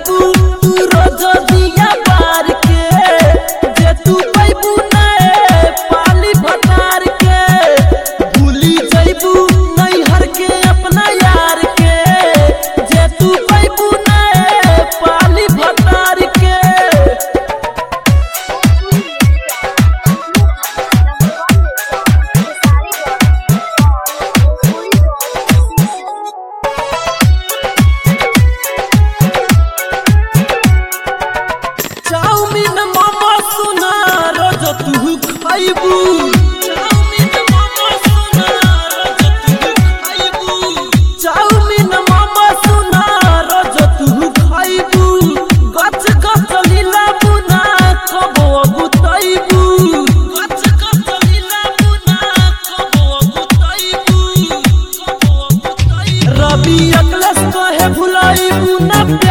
पैबू तू रोज दिया बार के जे तू पैबू नए पाली भतार के भूली जैबू नहीं हर के अपना यार के जे तू पैबू नए पाली भतार के। चाउमीन मामा सुना रोज तू खाइबू चाउमीन मामा सुना रोज तू खाइबू चाउमीन मामा सुना रोज तू खाइबू गच गच लीला बुना कबो गुताइबू गच गच लीला बुना कबो गुताइबू रवि अकलेश कहे भुलाइबू ना।